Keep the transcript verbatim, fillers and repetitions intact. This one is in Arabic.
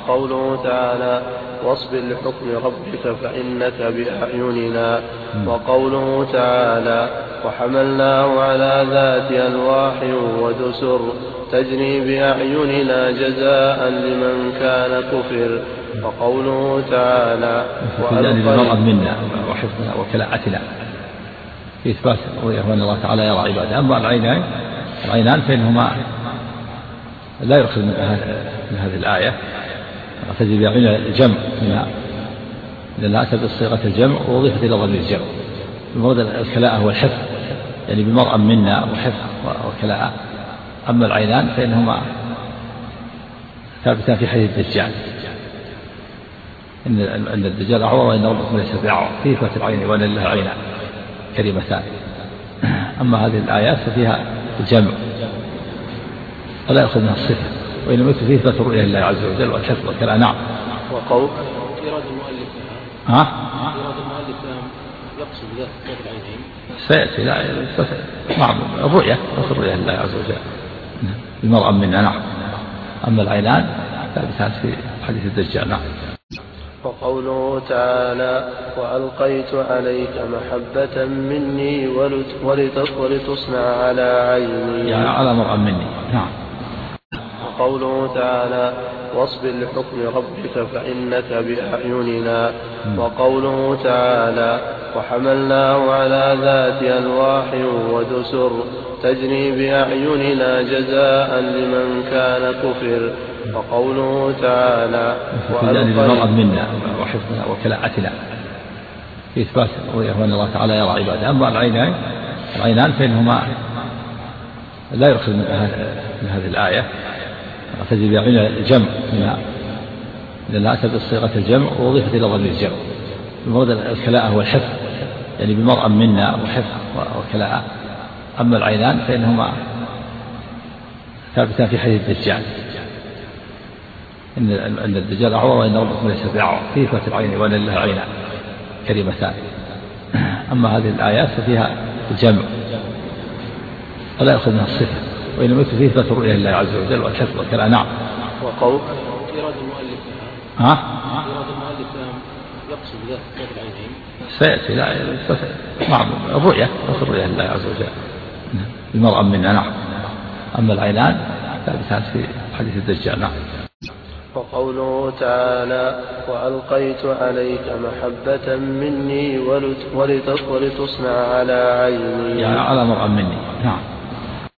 وقوله تعالى واصبر لحكم ربك فإنك بأعيننا. وقوله تعالى وحملناه على ذات ألواح ودسر تجري بأعيننا جزاء لمن كان كفر. وقوله تعالى وألقينا منا وحفظنا وكلاءتنا في إثبات رؤية وأن الله تعالى يرى عباده. أما العينان العينان فإنهما لا يؤخذ من هذه الآية تجري بأعيننا الجمع منها لأن أتت بصيغة الجمع ووظفت إلى ضمير الجمع. المراد الكلاءة هو الحفظ يعني بمرأة منا وحفظ وكلاءة. أما العينان فإنهما ثابتان في حديث الدجال إن أن الدجال أعور وإن ربكم ليس بأعور في إثبات العين وأن لله عينان كريمتان. أما هذه الآيات ففيها الجمع ولا يأخذ منها الصفة وإنما يكفي فيه إثبات الرؤية لله عز وجل والحفظ والكلاء. نعم. وقول إيراد المؤلف ها إيراد المؤلف يقصد ذات العينين سيأتي لا نعم الرؤية الرؤية لله عز وجل المرأة منا. نعم. أما العينان ثابتان في حديث الدجال. نعم. وقوله تعالى وألقيت عليك محبة مني ولتصنع على عيني يعني على مرأة مني. نعم. وقوله تعالى واصبر لحكم ربك فإنك بأعيننا. وقوله تعالى وحملناه على ذات ألواح ودسر تجري بأعيننا جزاء لمن كان كفر. وقوله تعالى وألقينا منا وحفظنا وكلاءتنا في إثبات رؤية وأن الله تعالى يرى عباده. أما العينان العينان فإنهما لا يؤخذ من هذه الآية تجري بأعيننا الجمع منها لأن أتت بصيغة الجمع ووظفت إلى ضمير الجمع. المراد الكلاءة هو الحفظ يعني بمرأة منا وحفظ وكلاءة. أما العينان فإنهما ثابتان في حديث الدجال إن أن الدجال أعور وإن ربكم ليس بأعور في إثبات العين وأن لله عينان كريمتان. أما هذه الآيات ففيها الجمع ولا يأخذ منها الصفة وإنما يكفي فيه إثبات الرؤية لله عز وجل والحفظ والكلاء. نعم. وقول إيراد المؤلف ها إيراد المؤلف يقصد ذات العينين سيأتي لا نعم الرؤية الرؤية لله عز وجل المرأة منا. نعم. أما العينان ثابتان في حديث الدجال. نعم. وقوله تعالى وألقيت عليك محبة مني ولتصنع على عيني يعني على مرأة مني. نعم.